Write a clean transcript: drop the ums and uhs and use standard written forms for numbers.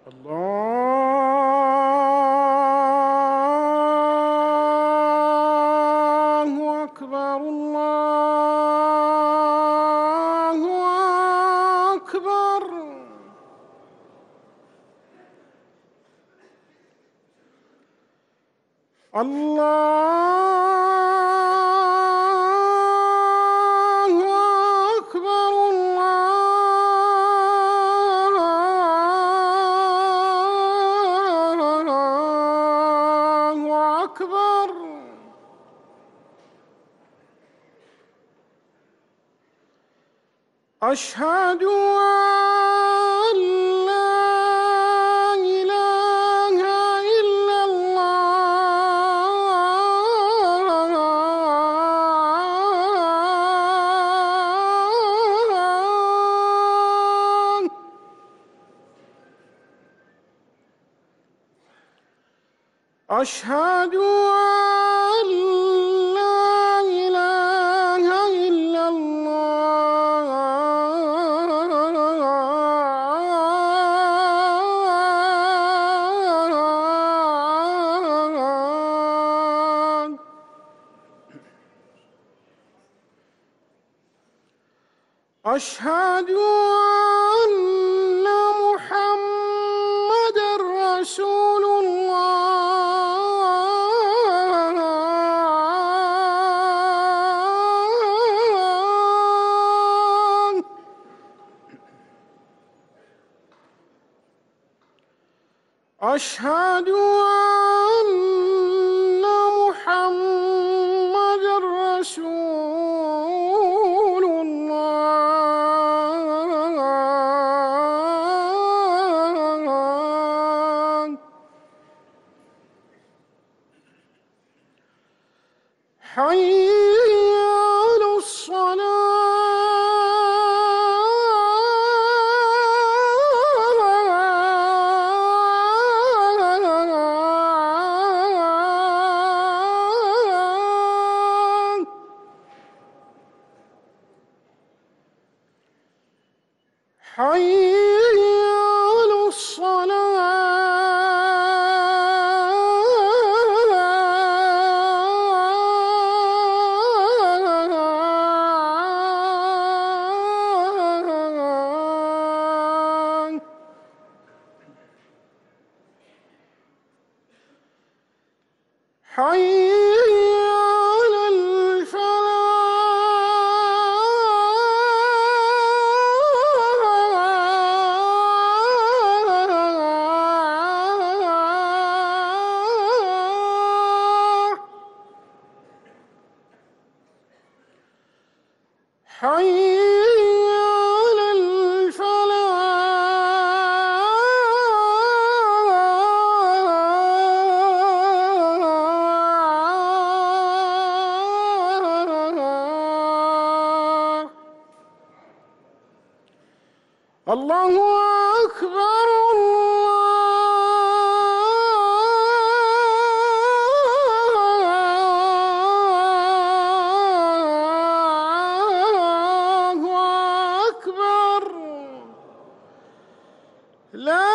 الله أكبر الله أكبر. الله أكبر الله أكبر. أشهد أن لا إله إلا الله. أشهد أن لا إله إلا الله. أشهد أن محمدًا رسول الله. أشهد أن محمدًا رسول الله. حي على الصلاة. حي على الصلاة. حي على الفلاح. حي على الفلاح. الله أكبر الله أكبر. لا